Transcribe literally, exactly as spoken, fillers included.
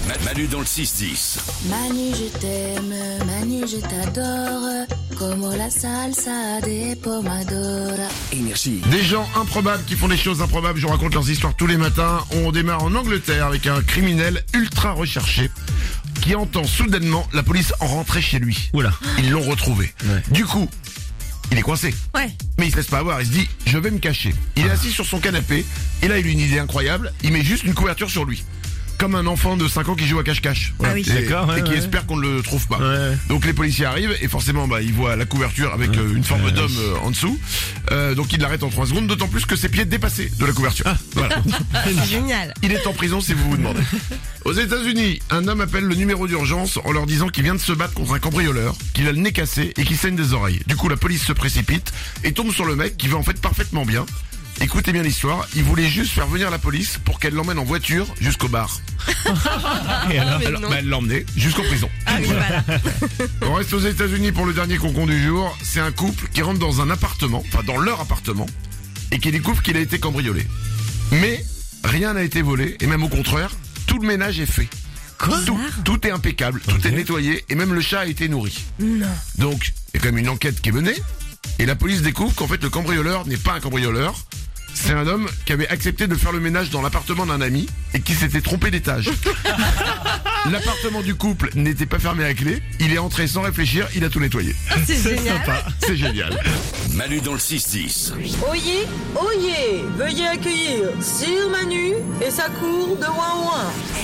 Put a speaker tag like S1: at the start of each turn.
S1: Ma- Manu dans le six dix.
S2: Manu je t'aime, Manu je t'adore, como la salsa de Pomodoro.
S1: Énergie.
S3: Des gens improbables qui font des choses improbables, je vous raconte leurs histoires tous les matins. On démarre en Angleterre avec un criminel ultra recherché qui entend soudainement la police en rentrer chez lui.
S4: Oula.
S3: Ils l'ont retrouvé.
S4: Ouais.
S3: Du coup, il est coincé.
S5: Ouais.
S3: Mais il se laisse pas avoir, il se dit je vais me cacher. Il est assis sur son canapé et là il a une idée incroyable, il met juste une couverture sur lui. Comme un enfant de cinq ans qui joue à cache-cache.
S5: Ah oui.
S3: Et,
S4: D'accord, ouais,
S3: et qui
S4: ouais.
S3: espère qu'on ne le trouve pas.
S4: Ouais.
S3: Donc les policiers arrivent et forcément bah, ils voient la couverture avec euh, une forme
S4: Ouais.
S3: d'homme euh, en dessous. Euh, donc ils l'arrêtent en trois secondes, d'autant plus que ses pieds dépassaient de la couverture. Voilà.
S5: C'est génial.
S3: Il est en prison si vous vous demandez. Aux États-Unis, un homme appelle le numéro d'urgence en leur disant qu'il vient de se battre contre un cambrioleur, qu'il a le nez cassé et qu'il saigne des oreilles. Du coup la police se précipite et tombe sur le mec qui va en fait parfaitement bien. Écoutez bien l'histoire, il voulait juste faire venir la police pour qu'elle l'emmène en voiture jusqu'au bar.
S4: Et alors,
S5: Mais
S3: Alors,
S5: non.
S3: bah, elle l'a emmené jusqu'en prison.
S5: Ah oui, voilà.
S3: On reste aux États-Unis pour le dernier concon du jour. C'est un couple qui rentre dans un appartement, enfin dans leur appartement, et qui découvre qu'il a été cambriolé. Mais rien n'a été volé, et même au contraire, tout le ménage est fait. Tout, tout est impeccable, tout
S4: Ok.
S3: est nettoyé, et même le chat a été nourri.
S5: Non.
S3: Donc, il y a quand même une enquête qui est menée, et la police découvre qu'en fait le cambrioleur n'est pas un cambrioleur. C'est un homme qui avait accepté de faire le ménage dans l'appartement d'un ami et qui s'était trompé d'étage. L'appartement du couple n'était pas fermé à clé. Il est entré sans réfléchir, il a tout nettoyé.
S5: C'est
S4: c'est
S5: génial.
S4: sympa.
S3: C'est génial.
S1: Manu dans le six dix.
S6: Oyez, oyez, veuillez accueillir Sir Manu et sa cour de ouin-ouin.